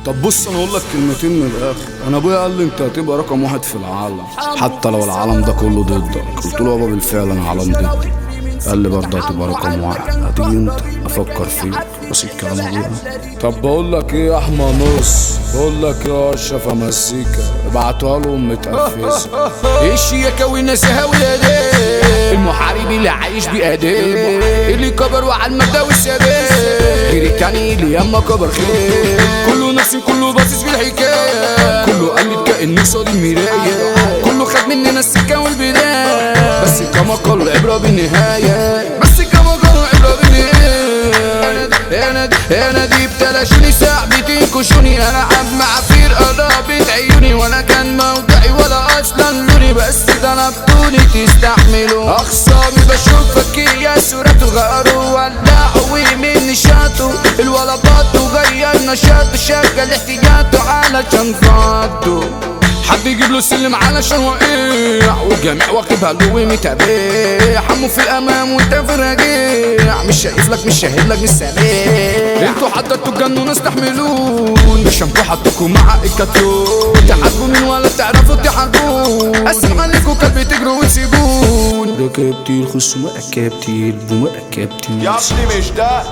طب بص انا اقول لك كلمتين من الاخر. انا ابويا قال لي انت هتبقى رقم واحد في العالم حتى لو العالم ده كله ضدك. قلت له يابا بالفعل انا عالم ضدي. قال لي برضه هتبقى رقم واحد. هتيجي انت افكر فيك بس الكلام ابويا. طب بقول لك ايه يا احمى نص، بقول لك ايه يا اشرف مزيكا ابعتوها لهم متقفزه. الشياكة والنزاهة والاداب، المحارب اللي عايش باداب، اللي كبر وعلى المبدا والثبات، غير التاني اللي ياما كبر خير. كله نفسي كله باصص في الحكايه، كله قلد كأنه صاد المرايه، كله خد مننا السكه والبدايه، بس كما قالوا العبره بالنهايه، بس كما قالوا العبره بالنهايه. انا دي بتلاشوني صاحبتي كشوني، انا عم مع فرقه ضابط عيوني، وانا كان موضعي ولا اصلا لوني، بس ده انا بطولي تستحملوا اخصامي. بشوفك يا صورته غاروا ولعوا من نشاطه، الولا باطو جاي النشاط شغل احتياجاته علشان فاضه، حد يجيب له السلم علشان وقيع، والجميع واخدها له ومتابع، حمو في الامام وانت في الرجيع، مش شايف لك مش شاهد لك مش سامع. انتوا حضرتوا الجنون استحملون، مش انتوا حطوكوا مع الكاتيون، تحاربوا مين ولا تعرفوا تحاربون، اسم عليكوا كلب تجروا وتسيبون. ركبتي الخصم ركبتي البوم ركبتي يا ابني مش ده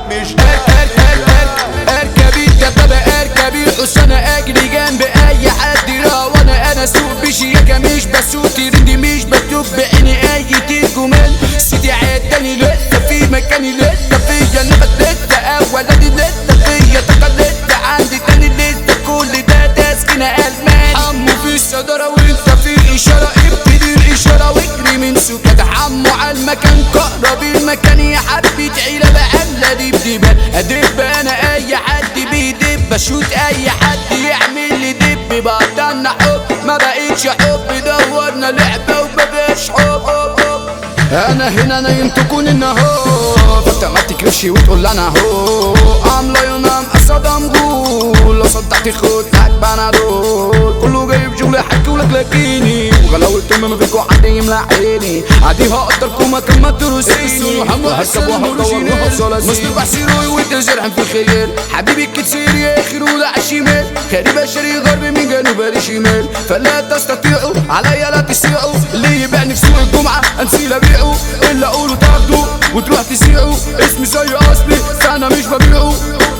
اركبي الدبابة اركبي الحصانة، اجري جنب اي حد وانا اسوق بشياكة مش بسوق ترندي، مش بكتب بعيني اي ترجمان، سيدي عداني لسه في مكاني لسه فيا، انا بدلت اولادي لسه فيا، تقلدت عندي تاني لسه كل ده تسكينة الماني، عمو في الصدارة وانت في اشارة، ابتدي الاشارة واجري من سكات، عمو على المكان قرب المكان، يا حبة عيلة بعملة دبدبة، ادب انا اي حد بيدب، بشوت اي حد يعمل لي دب، بطلنا حب ما بقيتش حب، دورنا لعبة ومبقاش حب. انا هنا نايم تكون النهار، فانت ما تكرفش وتقول انا هو عامله ينام اسد امجول، لو صدعت خدتك بنادول، كله جايب شغل حكي ولك لاكيني، وغلاوة ما فيكوا حد يملى عيني، عادي هقدركم مكان ما ترسيني، وهركب وهدور وهوصل مصطفى بحسيروي وانت زرعن في الخيال، حبيبي كتير يا اخي رولا عالشمال، كاري بشري غربي من جنوب لشمال، فلا تستطيعوا عليا لا تسيعوا، اللي يبيعني في سوق الجمعة انسي ابيعه، اللي اقوله تاخده وتروح تسيعه، اسمي زي اصلي فانا مش ببيعه.